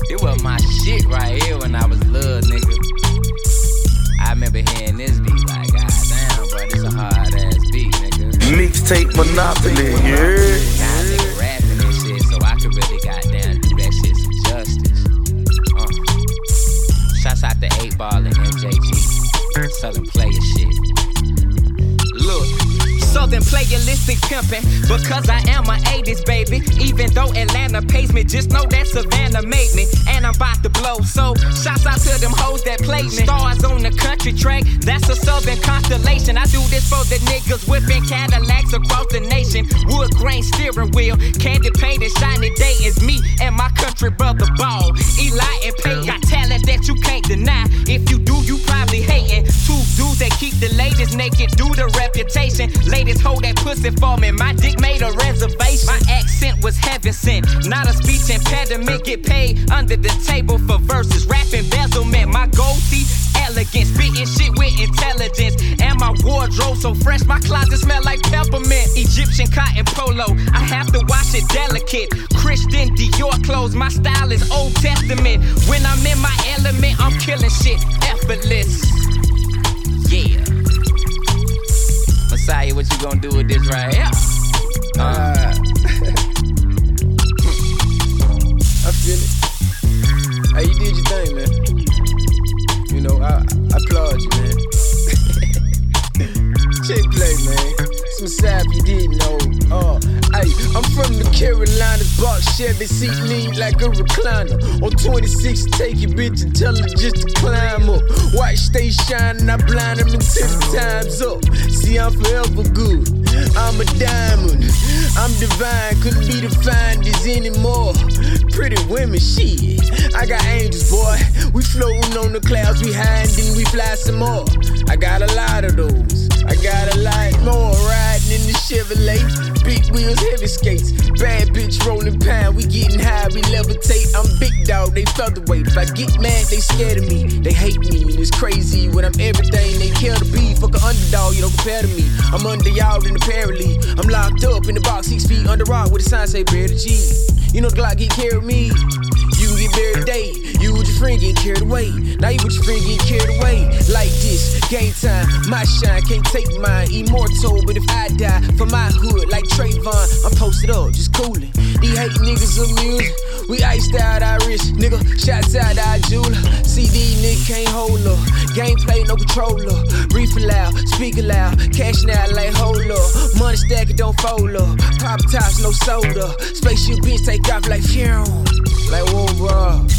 It was my shit right here when I was little, nigga. I remember hearing this beat like, goddamn, bro, this a hard ass beat, nigga. Mixtape Monopoly, yeah. Now nigga rapping this shit, so I could really goddamn do that shit some justice. Shouts out to 8 Ball and MJG. Southern player shit. Look. Southern playalistic pimpin', because I am a 80s baby. Even though Atlanta pays me, just know that Savannah made me. And I'm about to blow, so shouts out to them hoes that played me. Stars on the country track, that's a Southern constellation. I do this for the niggas whipping Cadillacs across the nation. Wood grain steering wheel, candy painted shiny day is me and my country brother Ball. Eli and Peyton got talent that you can't deny. If you do, you probably hating. Two dudes that keep the ladies naked, do the reputation. Ladies hold that pussy for me, my dick made a reservation. My accent was heaven sent, not a speech impediment. Get paid under the table for verses, rap embezzlement. My gold teeth, elegance, spitting shit with intelligence. And my wardrobe so fresh, my closet smell like peppermint. Egyptian cotton polo, I have to wash it delicate. Christian Dior clothes, my style is Old Testament. When I'm in my element, I'm killing shit effortless. Yeah. Messiah, what you gonna do with this right here? I feel it. Hey, you did your thing, man. You know, I applaud you, man. Check play, man. Some sap you didn't know. Hey, I'm from the Carolinas, box Chevy seat lean like a recliner. On 26, take your bitch and tell her just to climb up. Watch stay shining, I blind them until the time's up. See, I'm forever good. I'm a diamond. I'm divine, couldn't be defined as anymore. Pretty women, shit. I got angels, boy. We floating on the clouds, we hide, then we fly some more. I got a lot of those. I got a lot more riding in the Chevrolet. Big wheels, heavy skates. Bad bitch rolling pound. We getting high, we levitate. I'm big dog, they featherweight. If I get mad, they scared of me. They hate me, and it's crazy when I'm everything they care to be. Fuck an underdog, you don't compare to me. I'm under y'all in the paraleague. I'm locked up in the box, 6 feet under rock with a sign say bear the G. You know the Glock get carried me. You get buried today. You with your friend get carried away. Now you with your friend get carried away. Like this, game time, my shine, can't take mine. Immortal, but if I die for my hood, like Trayvon, I'm posted up, just coolin'. These hate niggas amused. We iced out our wrist, nigga. Shots out our jeweler. CD nigga can't hold up. Gameplay, no controller. Brief loud, speak loud. Cash out like hold up. Money stack it, don't fold up. Pop tops, no soda. Spaceship bitch take off like phew. Like whoa, bro.